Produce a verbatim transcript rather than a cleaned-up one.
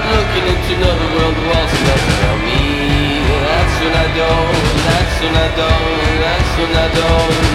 looking into another world, the walls are nothing around me. That's when I don't, that's when I don't, that's when I don't.